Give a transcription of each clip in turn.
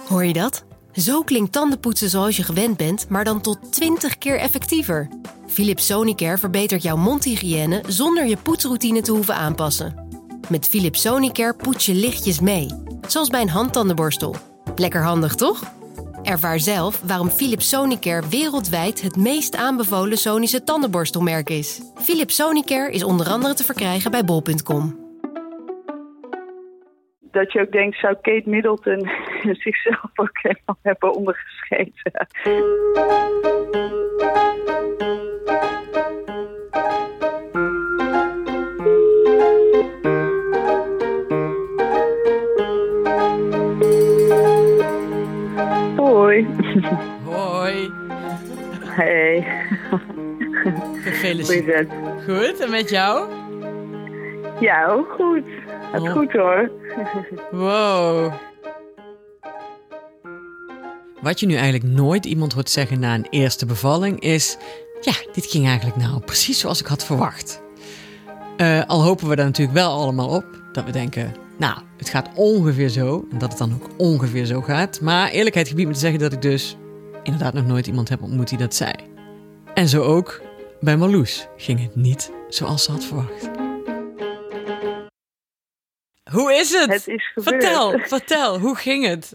Hoor je dat? Zo klinkt tandenpoetsen zoals je gewend bent, maar dan tot 20 keer effectiever. Philips Sonicare verbetert jouw mondhygiëne zonder je poetsroutine te hoeven aanpassen. Met Philips Sonicare poets je lichtjes mee, zoals bij een handtandenborstel. Lekker handig, toch? Ervaar zelf waarom Philips Sonicare wereldwijd het meest aanbevolen Sonische tandenborstelmerk is. Philips Sonicare is onder andere te verkrijgen bij bol.com. Dat je ook denkt, zou Kate Middleton zichzelf ook helemaal hebben ondergescheten? Hoi. Hoi. Hey. Gefeliciteerd. Goed, en met jou? Ja, ook goed. Het goed hoor. Wow. Wat je nu eigenlijk nooit iemand hoort zeggen na een eerste bevalling is... Ja, dit ging eigenlijk nou precies zoals ik had verwacht. Al hopen we daar natuurlijk wel allemaal op. Dat we denken, nou, het gaat ongeveer zo. En dat het dan ook ongeveer zo gaat. Maar eerlijkheid gebiedt me te zeggen dat ik dus inderdaad nog nooit iemand heb ontmoet die dat zei. En zo ook bij Marloes ging het niet zoals ze had verwacht. Hoe is het? Het is gebeurd. Vertel, hoe ging het?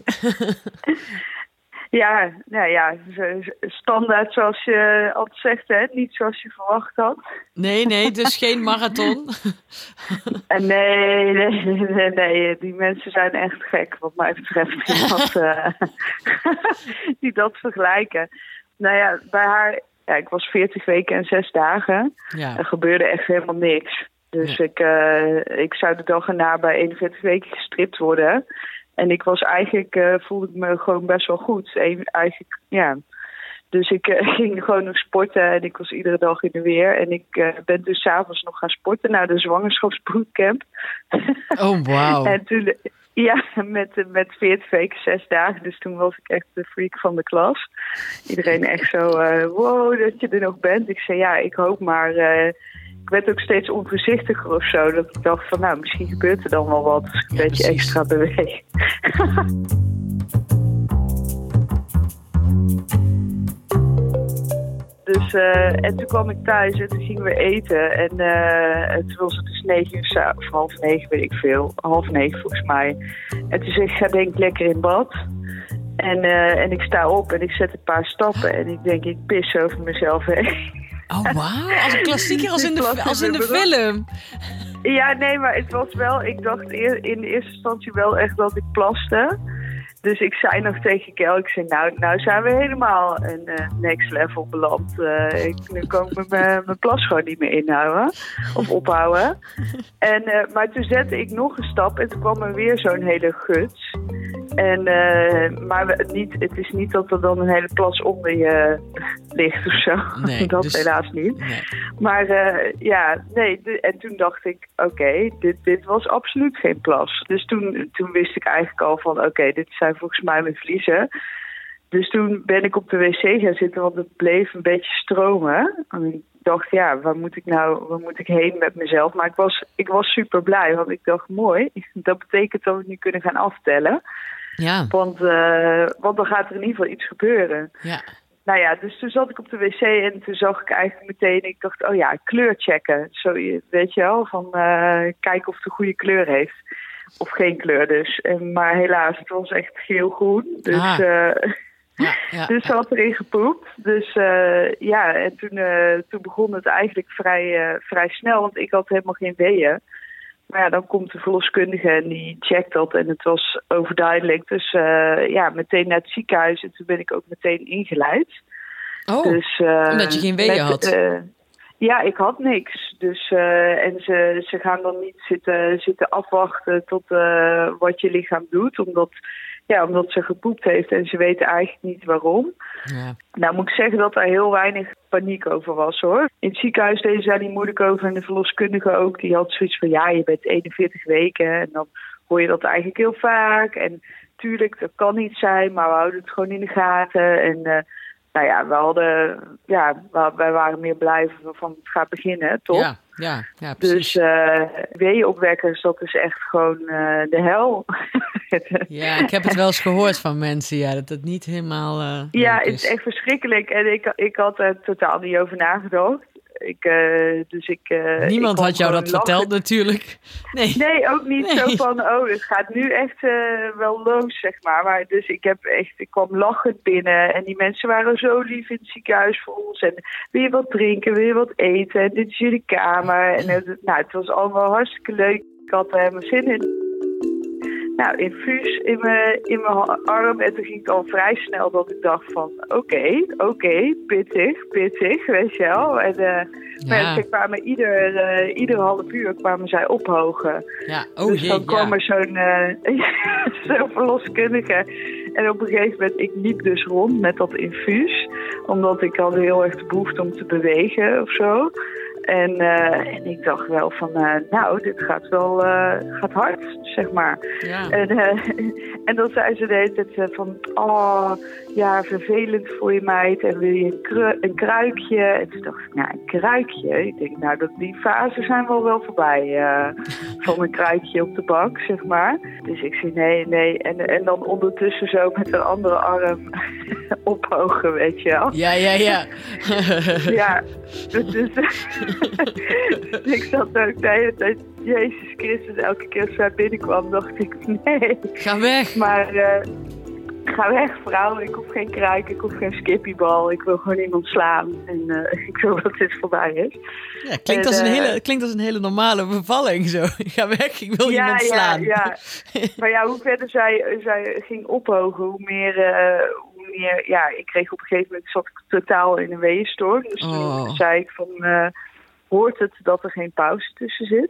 Ja, nou ja, standaard zoals je altijd zegt, hè? Niet zoals je verwacht had. Nee, dus geen marathon? Nee, die mensen zijn echt gek wat mij betreft die dat vergelijken. Nou ja, bij haar, ja, ik was 40 weken en 6 dagen. Ja. Er gebeurde echt helemaal niks. Dus ja. Ik zou de dag erna bij 41 weken gestript worden. En ik was eigenlijk, voelde ik me gewoon best wel goed. Eigenlijk, ja. Dus ik ging gewoon nog sporten en ik was iedere dag in de weer. En ik ben dus 's avonds nog gaan sporten naar de zwangerschapsbootcamp. Oh, wauw. En toen, ja, met 40 weken, 6 dagen. Dus toen was ik echt de freak van de klas. Iedereen echt zo, wow, dat je er nog bent. Ik zei, ja, ik hoop maar... Ik werd ook steeds onvoorzichtiger of zo. Dat ik dacht van, nou, misschien gebeurt er dan wel wat als ik een beetje extra beweeg. Dus, en toen kwam ik thuis en toen gingen we eten. En toen was het dus 9 uur s'avonds, of 8:30, weet ik veel. 8:30 volgens mij. En toen zei ik, ga denk ik lekker in bad. En ik sta op en ik zet een paar stappen. En ik denk, ik pis over mezelf heen. Oh, wauw. Als een klassieker, als in de film. Ja, nee, maar het was wel... Ik dacht in de eerste instantie wel echt dat ik plaste. Dus ik zei nog tegen Kel, ik zei, nou zijn we helemaal een next level beland. Nu kan ik mijn plas gewoon niet meer inhouden. Of ophouden. Maar toen zette ik nog een stap en toen kwam er weer zo'n hele guts. Maar het is niet dat er dan een hele plas onder je ligt of zo. Nee, dat dus, helaas niet. Nee. Maar en toen dacht ik, oké, dit was absoluut geen plas. Dus toen wist ik eigenlijk al van, oké, dit zijn volgens mij mijn vliezen. Dus toen ben ik op de wc gaan zitten, want het bleef een beetje stromen. En ik dacht, ja, waar moet ik heen met mezelf? Maar ik was super blij, want ik dacht, mooi, dat betekent dat we nu kunnen gaan aftellen. Ja. Want dan gaat er in ieder geval iets gebeuren. Ja. Nou ja, dus toen zat ik op de wc en toen zag ik eigenlijk meteen, ik dacht, oh ja, kleur checken. Zo, weet je wel, van kijken of het een goede kleur heeft. Of geen kleur dus. Maar helaas, het was echt geel-groen. Dus, dus ze had erin gepoept. Dus en toen begon het eigenlijk vrij snel, want ik had helemaal geen weeën. Maar ja, dan komt de verloskundige en die checkt dat en het was overduidelijk. Dus meteen naar het ziekenhuis en toen ben ik ook meteen ingeleid. Oh, dus, omdat je geen weeën had? Ja, ik had niks. Dus, en ze gaan dan niet zitten afwachten tot wat je lichaam doet. Omdat ze gepoept heeft en ze weten eigenlijk niet waarom. Ja. Nou moet ik zeggen dat er heel weinig paniek over was hoor. In het ziekenhuis deden ze daar niet moeilijk over en de verloskundige ook. Die had zoiets van ja, je bent 41 weken en dan hoor je dat eigenlijk heel vaak. En tuurlijk, dat kan niet zijn, maar we houden het gewoon in de gaten. En wij waren meer blij van het gaat beginnen, toch? Ja, precies. Dus weeënopwekkers, dat is echt gewoon de hel. Ja, ik heb het wel eens gehoord van mensen, dat het niet helemaal ja, leuk het is echt verschrikkelijk. En ik had er totaal niet over nagedacht. Niemand had jou dat verteld natuurlijk. Nee, ook niet zo van, het gaat nu echt wel los, zeg maar. Maar dus ik kwam lachend binnen en die mensen waren zo lief in het ziekenhuis voor ons. En wil je wat drinken, wil je wat eten? En dit is jullie kamer. En het was allemaal hartstikke leuk. Ik had er helemaal zin in. Nou, infuus in mijn arm. En toen ging het al vrij snel dat ik dacht van... Oké, pittig, weet je wel. En ze kwamen ieder half uur kwamen zij ophogen. Ja, dus dan kwam er zo'n verloskundige. En op een gegeven moment, ik liep dus rond met dat infuus. Omdat ik had heel erg de behoefte om te bewegen of zo. En ik dacht wel van, dit gaat hard, zeg maar. Ja. En dan zei ze de hele tijd van, vervelend voor je meid. En wil je een kruikje? En toen dacht ik, een kruikje? Ik denk, die fases zijn wel voorbij van een kruikje op de bank, zeg maar. Dus ik zei, nee. En dan ondertussen zo met een andere arm ophogen, weet je wel. Ja. Ja, dus ik zat ook de hele tijd, Jezus Christus, elke keer als zij binnenkwam, dacht ik, nee. Ga weg. Maar ga weg, vrouw. Ik hoef geen kruik, ik hoef geen skippiebal. Ik wil gewoon iemand slaan. En ik wil dat dit voorbij is. Ja, klinkt als een hele normale bevalling zo. Ga weg, ik wil iemand slaan. Ja. Maar hoe verder zij ging ophogen, hoe meer... ik kreeg op een gegeven moment, zat ik totaal in een weeënstoorn. Dus toen zei ik van... hoort het dat er geen pauze tussen zit?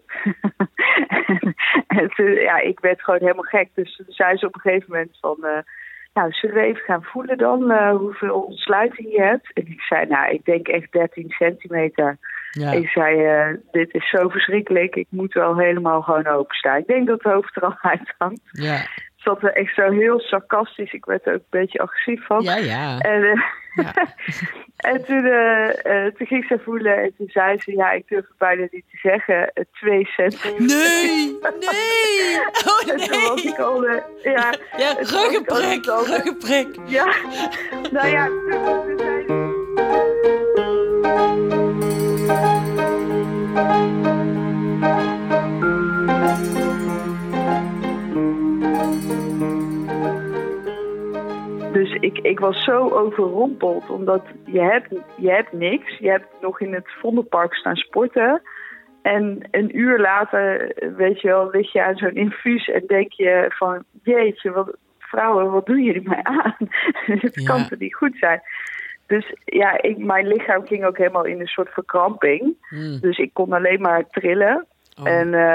En toen, ik werd gewoon helemaal gek. Dus toen zei ze op een gegeven moment van... zullen we even gaan voelen dan hoeveel ontsluiting je hebt? En ik zei, ik denk echt 13 centimeter. Ja. Ik zei, dit is zo verschrikkelijk. Ik moet wel helemaal gewoon openstaan. Ik denk dat het hoofd er al uit hangt. Ja. Ik zat er echt zo heel sarcastisch. Ik werd er ook een beetje agressief van. Ja. En toen ging ze voelen en toen zei ze... ik durf het bijna niet te zeggen. 2 centimeter. Nee! Oh, nee! En toen was ik al... ruggenprik. Ja, toen zei Dus ik was zo overrompeld, omdat je hebt niks. Je hebt nog in het Vondelpark staan sporten. En een uur later, weet je wel, lig je aan zo'n infuus en denk je van... Jeetje, vrouwen, wat doen jullie mij aan? Het kan toch niet goed zijn? Dus mijn lichaam ging ook helemaal in een soort verkramping. Dus ik kon alleen maar trillen. Oh.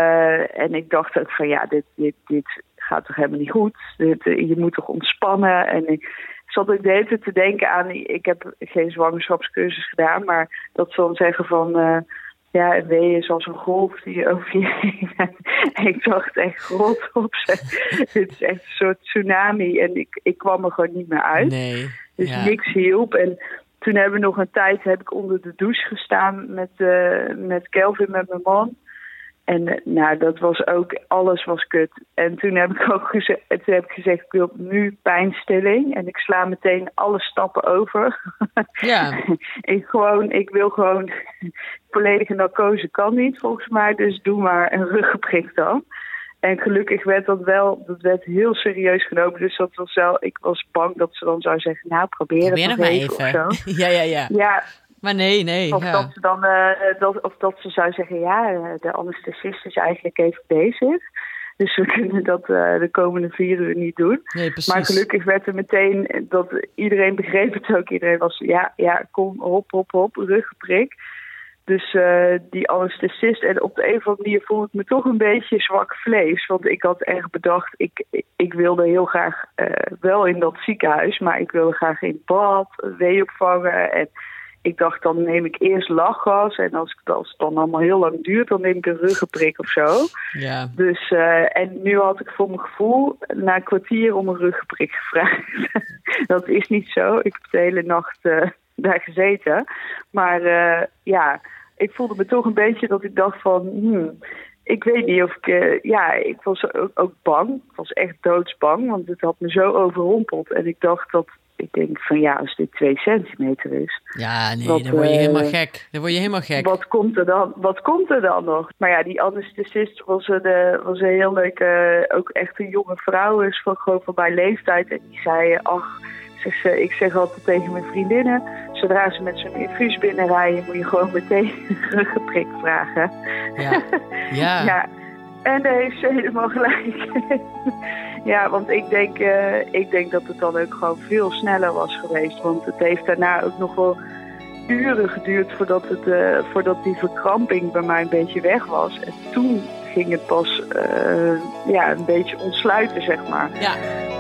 En ik dacht ook van dit gaat toch helemaal niet goed. Je moet toch ontspannen. En ik zat ook de hele tijd te denken aan... Ik heb geen zwangerschapscursus gedaan... maar dat ze dan zeggen van... een wee is als een golf die over je heen... En ik dacht echt, rot op zeg. Dit is echt een soort tsunami. En ik kwam er gewoon niet meer uit. Nee. Dus niks hielp. En toen hebben we nog een tijd... heb ik onder de douche gestaan met Kelvin, met mijn man... En dat was ook, alles was kut. En toen heb ik ook gezegd, ik wil nu pijnstilling. En ik sla meteen alle stappen over. Ja. Ik wil gewoon, volledige narcose kan niet volgens mij. Dus doe maar een ruggenprik dan. En gelukkig werd dat werd heel serieus genomen. Dus dat was ik was bang dat ze dan zou zeggen, probeer het nog even. Of zo. Ja. Maar nee. Of dat ze dan, dat ze zou zeggen, de anesthesist is eigenlijk even bezig. Dus we kunnen dat de komende 4 uur niet doen. Nee, precies. Maar gelukkig werd er meteen, dat iedereen begreep het ook. Iedereen was, kom, hop, ruggenprik. Dus die anesthesist, en op de een of andere manier voelde ik me toch een beetje zwak vlees. Want ik had echt bedacht, ik wilde heel graag wel in dat ziekenhuis, maar ik wilde graag in bad, wee opvangen. En ik dacht, dan neem ik eerst lachgas. En als het dan allemaal heel lang duurt, dan neem ik een ruggenprik of zo. Ja. Dus, en nu had ik voor mijn gevoel na een kwartier om een ruggenprik gevraagd. Dat is niet zo. Ik heb de hele nacht daar gezeten. Maar ik voelde me toch een beetje dat ik dacht van... ik weet niet of ik... ik was ook bang. Ik was echt doodsbang, want het had me zo overrompeld. En ik dacht dat... Ik denk van als dit 2 centimeter is... Ja, nee, dan word je helemaal gek. Dan word je helemaal gek. Wat komt er dan nog? Maar ja, die anesthesist was een heel leuke... ook echt een jonge vrouw, is gewoon van mijn leeftijd. En die zei... ik zeg altijd tegen mijn vriendinnen... zodra ze met zo'n infuus binnenrijden... moet je gewoon meteen een ruggenprik vragen. Ja. Ja. En daar heeft ze helemaal gelijk. Ja, want ik denk dat het dan ook gewoon veel sneller was geweest. Want het heeft daarna ook nog wel uren geduurd voordat die verkramping bij mij een beetje weg was. En toen ging het pas een beetje ontsluiten, zeg maar. Ja.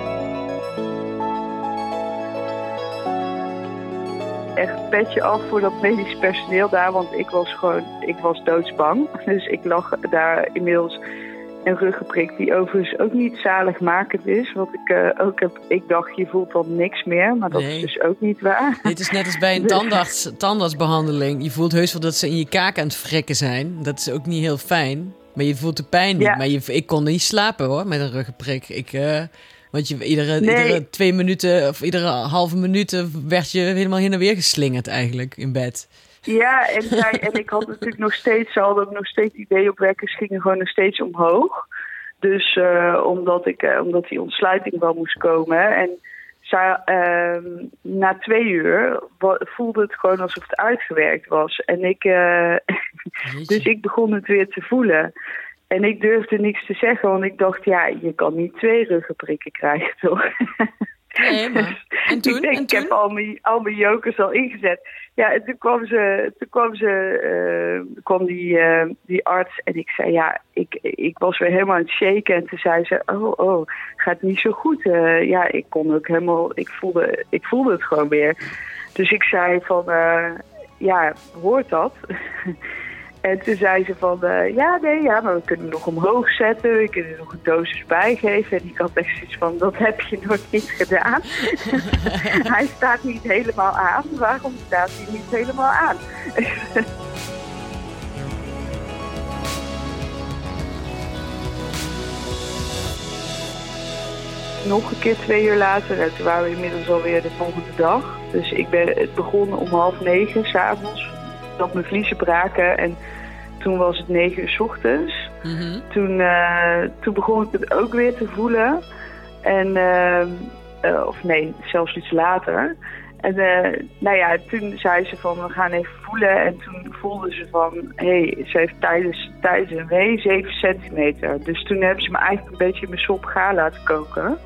Echt petje af voor dat medisch personeel daar, want ik was doodsbang. Dus ik lag daar inmiddels een ruggenprik die overigens ook niet zaligmakend is. Wat ik ook heb, ik dacht je voelt dan niks meer, maar dat is dus ook niet waar. Dit is net als bij een tandartsbehandeling. Je voelt heus wel dat ze in je kaak aan het frikken zijn. Dat is ook niet heel fijn, maar je voelt de pijn niet. Ja. Maar ik kon niet slapen hoor, met een ruggenprik. Want iedere 2 minuten of iedere halve minuut werd je helemaal heen en weer geslingerd eigenlijk in bed. Ja, en ik had natuurlijk nog steeds ideeopwekkers gingen gewoon nog steeds omhoog. Dus omdat die ontsluiting wel moest komen. En na 2 uur voelde het gewoon alsof het uitgewerkt was. En dus ik begon het weer te voelen. En ik durfde niks te zeggen, want ik dacht, je kan niet 2 ruggenprikken krijgen, toch? Nee, maar... En toen? Ik heb al mijn jokers al ingezet. Ja, en toen kwam die arts en ik zei, ik was weer helemaal aan het shaken. En toen zei ze, gaat niet zo goed. Ik kon ook helemaal, ik voelde het gewoon weer. Dus ik zei van, hoort dat? En toen zei ze van, maar we kunnen nog omhoog zetten. We kunnen nog een dosis bijgeven. En ik had echt zoiets van, dat heb je nog niet gedaan. Hij staat niet helemaal aan. Waarom staat hij niet helemaal aan? Nog een keer 2 uur later. En toen waren we inmiddels alweer de volgende dag. Dus het begon om 8:30 s'avonds. Dat mijn vliezen braken en toen was het 9 uur 's ochtends. Mm-hmm. Toen begon ik het ook weer te voelen. En, zelfs iets later. En toen zei ze van, we gaan even voelen. En toen voelde ze van, ze heeft tijdens een wee 7 centimeter. Dus toen hebben ze me eigenlijk een beetje in mijn sop gaar laten koken.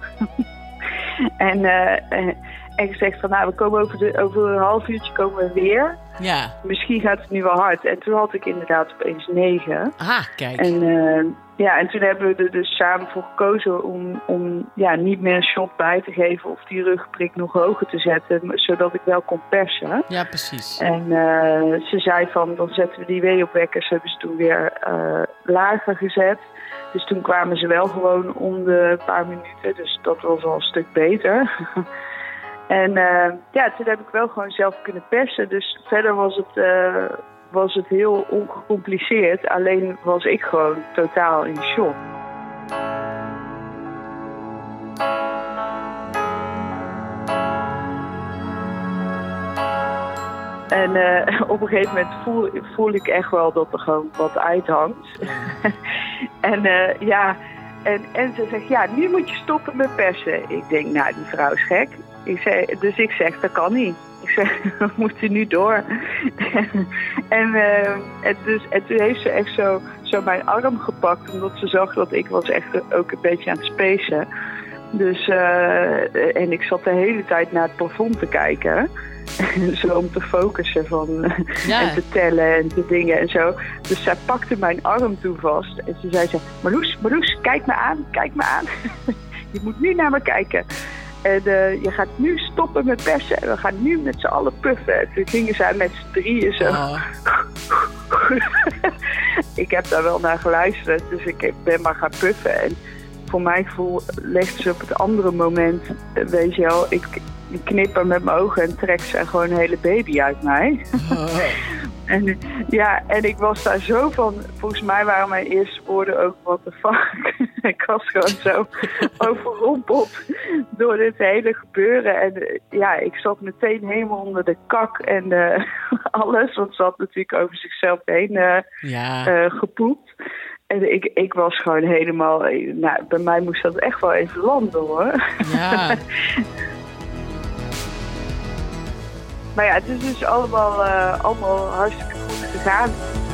En gezegd van, we komen over een half uurtje komen we weer. Ja. Misschien gaat het nu wel hard. En toen had ik inderdaad opeens 9. Ah, kijk. En toen hebben we er dus samen voor gekozen om niet meer een shot bij te geven of die ruggenprik nog hoger te zetten, zodat ik wel kon persen. Ja, precies. En ze zei van, dan zetten we die weeopwekkers, hebben ze toen weer lager gezet. Dus toen kwamen ze wel gewoon om de paar minuten, dus dat was al een stuk beter. En toen heb ik wel gewoon zelf kunnen persen. Dus verder was het heel ongecompliceerd. Alleen was ik gewoon totaal in shock. En op een gegeven moment voel ik echt wel dat er gewoon wat uithangt. En ze zegt, nu moet je stoppen met persen. Ik denk, die vrouw is gek. Ik zeg, dat kan niet. Ik zeg, we moeten nu door. En toen heeft ze echt zo mijn arm gepakt, omdat ze zag dat ik was echt ook een beetje aan het spacen. Dus, en ik zat de hele tijd naar het plafond te kijken. Zo om te focussen en te tellen en te dingen en zo. Dus zij pakte mijn arm toen vast. En ze zei, Marloes, kijk me aan. Je moet nu naar me kijken. En je gaat nu stoppen met persen. En we gaan nu met z'n allen puffen. En toen gingen zij met z'n 3 zo. Oh. Ik heb daar wel naar geluisterd. Dus ik ben maar gaan puffen. En voor mijn gevoel legde ze op het andere moment, weet je wel, ik knipper met mijn ogen en trek ze gewoon een hele baby uit mij. Oh. En ik was daar zo van... Volgens mij waren mijn eerste woorden ook... What the fuck? Ik was gewoon zo overrompeld door dit hele gebeuren. En ik zat meteen helemaal onder de kak en alles. Want ze had natuurlijk over zichzelf heen gepoept. En ik was gewoon helemaal... Nou, bij mij moest dat echt wel even landen, hoor. Ja. Maar ja, het is dus allemaal hartstikke goed gegaan.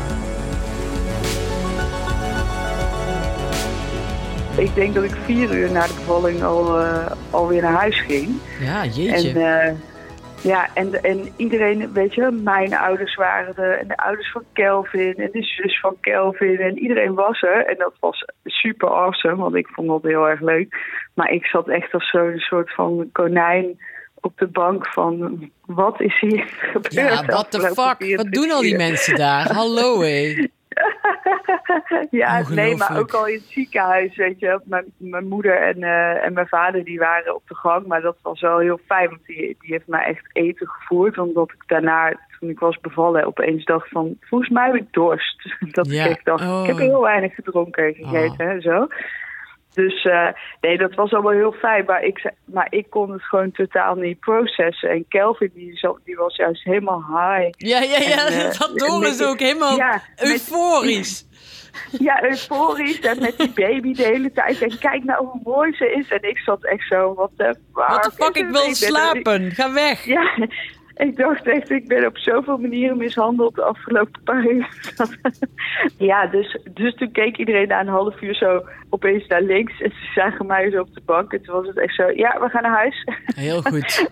Ik denk dat ik 4 uur na de bevalling alweer naar huis ging. Ja, jeetje. En iedereen, weet je, mijn ouders waren er. En de ouders van Kelvin en de zus van Kelvin. En iedereen was er. En dat was super awesome, want ik vond dat heel erg leuk. Maar ik zat echt als zo'n soort van konijn op de bank van... Wat is hier gebeurd? Ja, what the fuck? Wat doen al die mensen daar? Hallo, hé. Ja, nee, maar ook al in het ziekenhuis, weet je. Mijn moeder en mijn vader, die waren op de gang. Maar dat was wel heel fijn, want die heeft mij echt eten gevoerd. Omdat ik daarna, toen ik was bevallen, opeens dacht van... Volgens mij heb ik dorst. Ik dacht, ik heb heel weinig gedronken en gegeten en zo. Dus nee, dat was allemaal heel fijn. Maar ik kon het gewoon totaal niet processen. En Kelvin, die was juist helemaal high. Ja, dat Doris ook helemaal euforisch. Euforisch. En met die baby de hele tijd. En kijk nou hoe mooi ze is. En ik zat echt zo, what the fuck, ik wil slapen. Ga weg. Ja, ik dacht echt, ik ben op zoveel manieren mishandeld de afgelopen paar uur. Ja, dus toen keek iedereen na een half uur zo opeens naar links. En ze zagen mij zo op de bank. En toen was het echt zo, ja, we gaan naar huis. Heel goed.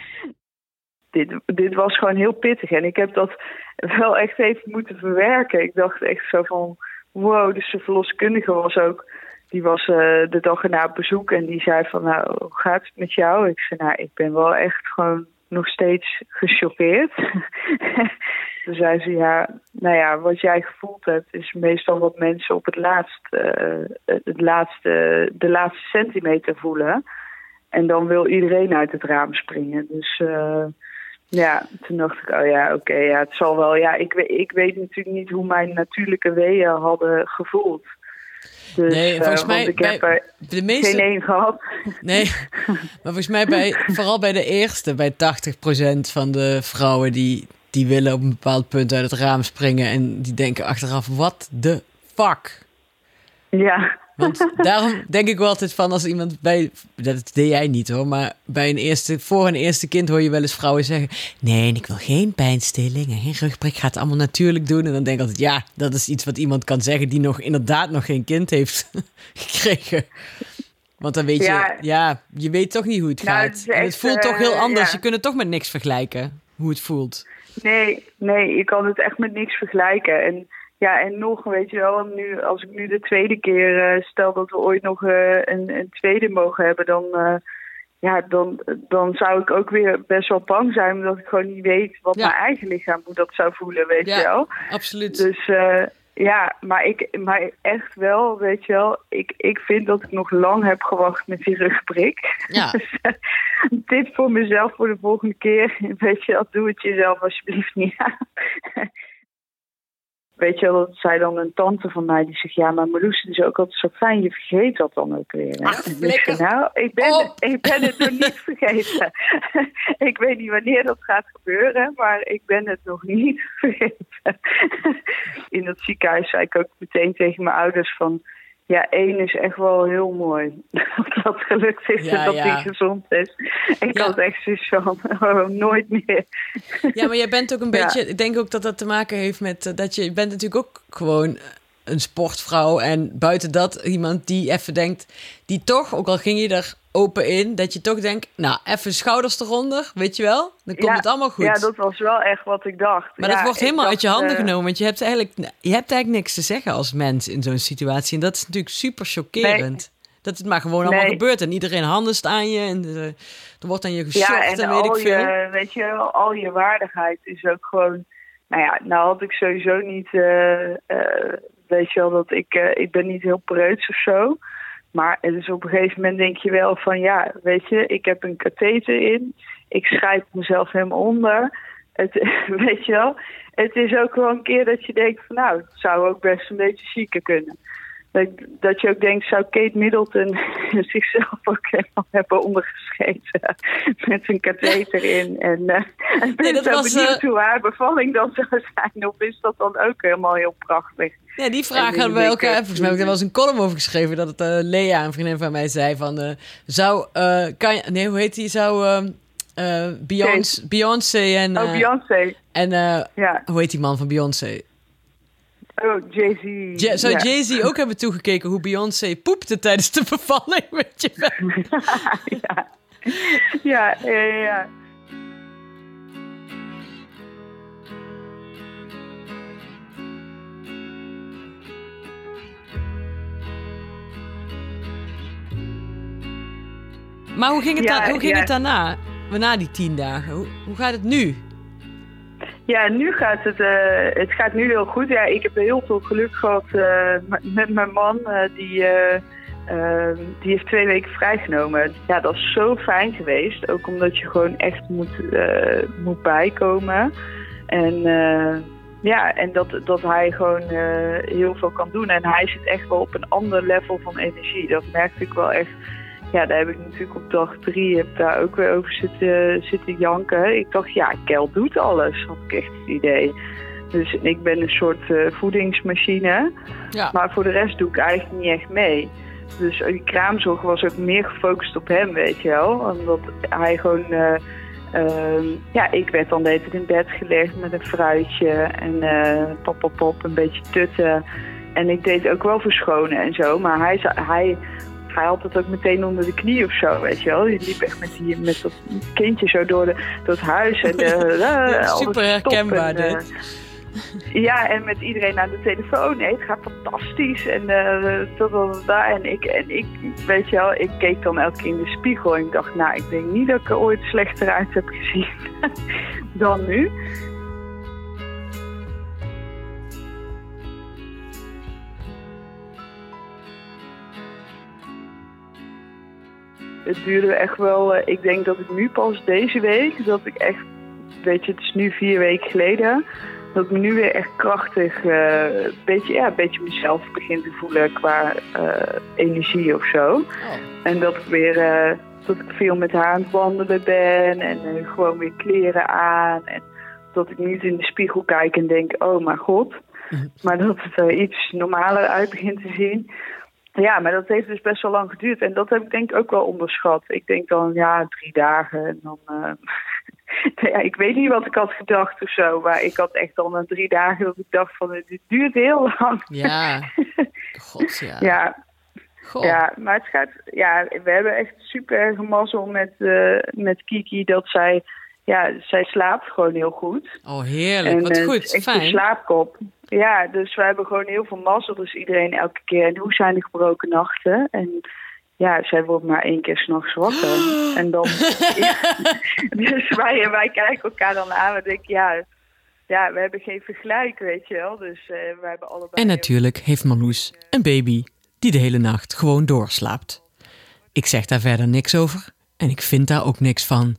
Dit was gewoon heel pittig. En ik heb dat wel echt even moeten verwerken. Ik dacht echt zo van, wow, dus de verloskundige was ook... Die was de dag erna op bezoek en die zei van, nou, hoe gaat het met jou? Ik zei, nou, ik ben wel echt gewoon nog steeds gechoqueerd. Toen zei ze, ja, wat jij gevoeld hebt is meestal wat mensen op de laatste centimeter voelen. En dan wil iedereen uit het raam springen. Dus toen dacht ik, het zal wel. Ja, ik weet natuurlijk niet hoe mijn natuurlijke weeën hadden gevoeld. Dus, nee, volgens mij ik heb er de meeste... geen één gehad. Nee, maar volgens mij vooral bij de eerste, bij 80% van de vrouwen die willen op een bepaald punt uit het raam springen en die denken achteraf, what the fuck? Ja. Want daarom denk ik wel altijd van als iemand dat deed jij niet hoor, maar voor een eerste kind hoor je wel eens vrouwen zeggen, nee, ik wil geen pijnstilling en geen rugprik, ga het allemaal natuurlijk doen. En dan denk ik altijd, ja, dat is iets wat iemand kan zeggen die inderdaad nog geen kind heeft gekregen. Want dan weet je weet toch niet hoe het gaat. Het en het voelt toch heel anders. Ja. Je kunt het toch met niks vergelijken, hoe het voelt. Nee, je kan het echt met niks vergelijken. En nog, weet je wel, als ik nu de tweede keer stel dat we ooit nog een tweede mogen hebben, dan zou ik ook weer best wel bang zijn, omdat ik gewoon niet weet wat mijn eigen lichaam hoe dat zou voelen, weet je wel. Absoluut. Dus maar echt wel, weet je wel, ik vind dat ik nog lang heb gewacht met die rugprik. Ja. Dus, tip voor mezelf voor de volgende keer, weet je wel, doe het jezelf alsjeblieft niet aan. Weet je wel, dat zei dan een tante van mij, die zegt, ja, maar Marloes, het is ook altijd zo fijn, je vergeet dat dan ook weer. Hè? Ach, flikker. Nou, ik ben het nog niet vergeten. Ik weet niet wanneer dat gaat gebeuren, maar ik ben het nog niet vergeten. In dat ziekenhuis zei ik ook meteen tegen mijn ouders van, ja, 1 is echt wel heel mooi. Dat dat gelukt is en dat hij gezond is. Ik had echt zoiets van, nooit meer. Ja, maar jij bent ook een beetje... Ik denk ook dat dat te maken heeft met dat je bent natuurlijk ook gewoon een sportvrouw. En buiten dat iemand die even denkt... Die toch, ook al ging je er open in... Dat je toch denkt, nou, even schouders eronder, weet je wel? Dan komt het allemaal goed. Ja, dat was wel echt wat ik dacht. Maar dat wordt helemaal uit je handen genomen. Want je hebt eigenlijk niks te zeggen als mens in zo'n situatie. En dat is natuurlijk super chockerend. Nee. Dat het maar gewoon allemaal gebeurt. En iedereen handenst aan je. En er wordt aan je geschokt en weet ik veel. Weet je, al je waardigheid is ook gewoon... Nou had ik sowieso niet... weet je wel, dat ik ben niet heel preuts of zo. Maar het is op een gegeven moment denk je wel van... Ja, weet je, ik heb een katheter in. Ik schrijf mezelf helemaal onder. weet je wel, het is ook wel een keer dat je denkt van nou, het zou ook best een beetje zieker kunnen. Dat je ook denkt, zou Kate Middleton zichzelf ook helemaal hebben ondergescheten met een katheter in. En ik ben zo benieuwd hoe haar bevalling dan zou zijn. Of is dat dan ook helemaal heel prachtig? Ja, die vraag hadden we elkaar. Volgens mij heb ik er wel eens een column over geschreven. Dat het Lea, een vriendin van mij, zei van... hoe heet die? Beyoncé en... Beyoncé. En hoe heet die man van Beyoncé? Oh, Jay-Z. Zou Jay-Z ook hebben toegekeken hoe Beyoncé poepte tijdens de bevalling? Weet je wel? Ja. Maar hoe ging het daarna? Na die 10 dagen? Hoe gaat het nu? Ja, nu gaat het gaat nu heel goed. Ja, ik heb heel veel geluk gehad met mijn man. Die heeft 2 weken vrijgenomen. Ja, dat is zo fijn geweest. Ook omdat je gewoon echt moet bijkomen. En en dat hij gewoon heel veel kan doen. En hij zit echt wel op een ander level van energie. Dat merkte ik wel echt. Ja, daar heb ik natuurlijk op dag 3 heb daar ook weer over zitten janken. Ik dacht, ja, Kel doet alles, had ik echt het idee. Dus ik ben een soort voedingsmachine. Ja. Maar voor de rest doe ik eigenlijk niet echt mee. Dus die kraamzorg was ook meer gefocust op hem, weet je wel. Omdat hij gewoon... ik werd dan de hele tijd in bed gelegd met een fruitje. En pop, een beetje tutten. En ik deed ook wel verschonen en zo. Maar hij had het ook meteen onder de knie of zo, weet je wel. Die liep echt met dat kindje zo door het huis. En super herkenbaar dit. Ja, en met iedereen aan de telefoon. Nee, het gaat fantastisch. En ik, weet je wel, ik keek dan elke keer in de spiegel. En ik dacht, nou, ik denk niet dat ik er ooit slechter uit heb gezien dan nu. Het duurde echt wel, ik denk dat ik nu pas deze week, dat ik echt, weet je, het is nu 4 weken geleden, dat ik me nu weer echt krachtig, een beetje mezelf begin te voelen qua energie of zo. Oh. En dat ik weer, dat ik veel met haar aan het wandelen ben en gewoon weer kleren aan. En dat ik niet in de spiegel kijk en denk, oh mijn god, maar dat het er iets normaler uit begint te zien. Ja, maar dat heeft dus best wel lang geduurd. En dat heb ik denk ik ook wel onderschat. Ik denk dan, 3 dagen. En dan, ik weet niet wat ik had gedacht of zo. Maar ik had echt al na 3 dagen dat ik dacht van, dit duurt heel lang. Ja, god ja. Ja, maar het gaat, we hebben echt super erg mazzel met Kiki dat zij slaapt gewoon heel goed. Oh, heerlijk. En, wat goed. Echt fijn. Een slaapkop. Ja, dus we hebben gewoon heel veel mazzel. Dus iedereen elke keer. En hoe zijn de gebroken nachten? En ja, zij wordt maar 1 keer 's nachts wakker. En dan... Dus wij kijken elkaar dan aan. We denken, we hebben geen vergelijk, weet je wel. Dus wij hebben allebei... En natuurlijk heeft Marloes een baby die de hele nacht gewoon doorslaapt. Ik zeg daar verder niks over. En ik vind daar ook niks van.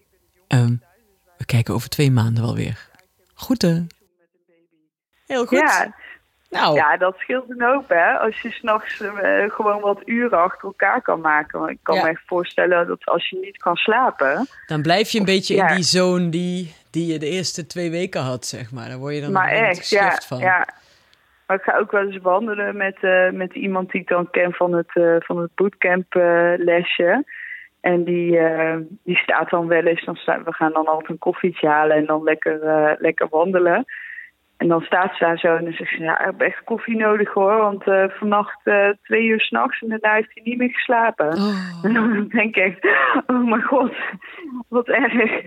We kijken over 2 maanden wel weer. Groeten. Heel goed. Ja. Nou. Ja, dat scheelt een hoop, hè. Als je 's nachts gewoon wat uren achter elkaar kan maken. Want ik kan me echt voorstellen dat als je niet kan slapen... Dan blijf je een beetje in die zone die je de eerste 2 weken had, zeg maar. Daar word je dan maar echt, geschift van. Ja. Maar ik ga ook wel eens wandelen met iemand die ik dan ken van het bootcamp lesje. En die staat dan wel eens, we gaan dan altijd een koffietje halen en dan lekker wandelen. En dan staat ze daar zo en dan zegt ze, ik heb echt koffie nodig hoor, want vannacht 2 uur 's nachts en daarna heeft hij niet meer geslapen. Oh. En dan denk ik echt, oh mijn god, wat erg.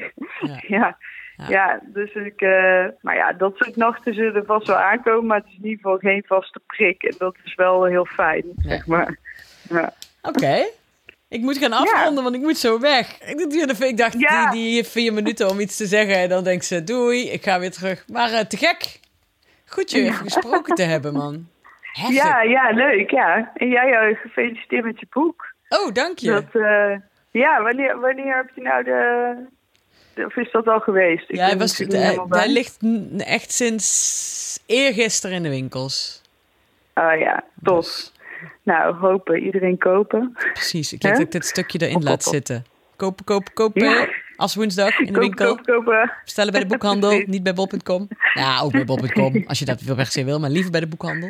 Ja, dus maar dat soort nachten zullen er vast wel aankomen, maar het is in ieder geval geen vaste prik. En dat is wel heel fijn, zeg maar. Ja. Oké. Ik moet gaan afronden, want ik moet zo weg. Ik dacht, die heeft 4 minuten om iets te zeggen. En dan denkt ze, doei, ik ga weer terug. Maar te gek. Goed je even gesproken te hebben, man. Heftig. Ja, leuk, ja. En jij gefeliciteerd met je boek. Oh, dank je. Wanneer heb je nou Of is dat al geweest? Ja, hij ligt echt sinds eergisteren in de winkels. Oh ja, tof. Dus. Nou, hopen. Iedereen kopen. Precies. Ik denk dat ik dit stukje erin laat zitten. Kopen. Ja. Als woensdag in de winkel. Kopen. Bestellen bij de boekhandel, niet bij bol.com. Ja, ook bij bol.com, als je dat per se wil, maar liever bij de boekhandel.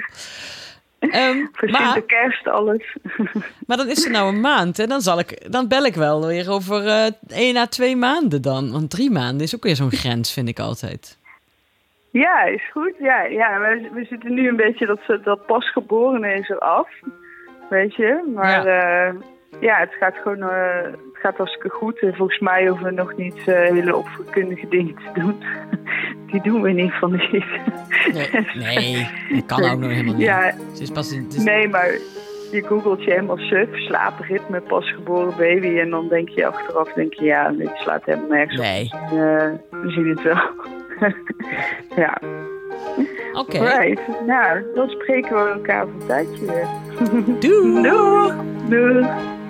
Voor kerst, alles. Maar dan is er nou een maand. En dan bel ik wel weer over 1 à 2 maanden dan. Want 3 maanden is ook weer zo'n grens, vind ik altijd. Ja, is goed. Ja, we zitten nu een beetje dat pasgeborene is eraf. Weet je. Maar het gaat gewoon het gaat hartstikke goed. En volgens mij hoeven we nog niet hele opvoedkundige dingen te doen. Die doen we in ieder geval niet. Nee, dat kan ook nog helemaal niet. Ja, Nee, maar je googelt je helemaal suf, slaapritme, pasgeboren baby. En dan denk je achteraf, ja, dit slaat helemaal nergens op. Nee. We zien het wel. Ja. Oké. Right. Nou, dan spreken we elkaar over een tijdje weer. Doei! Doei!